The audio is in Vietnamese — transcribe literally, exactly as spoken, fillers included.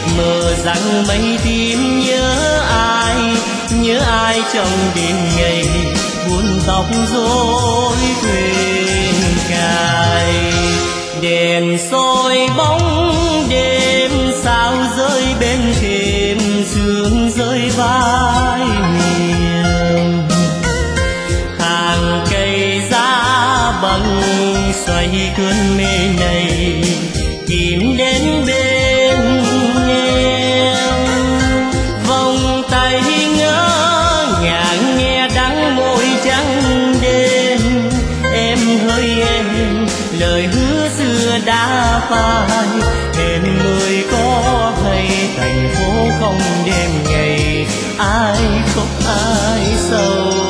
mơ rằng mây tim nhớ ai, nhớ ai trong đêm ngày buồn tóc rối quên cài. Đèn soi bóng đêm sao rơi bên thềm, sương rơi vai miền. Hàng cây giá băng xoay cơn mê này tìm đến bên em. Vòng tay ngỡ ngàng nghe đắng môi trắng đêm, em hỡi em lời hứa xưa đã phai. Em ơi có hay thành phố không đêm ngày ai khóc ai sầu.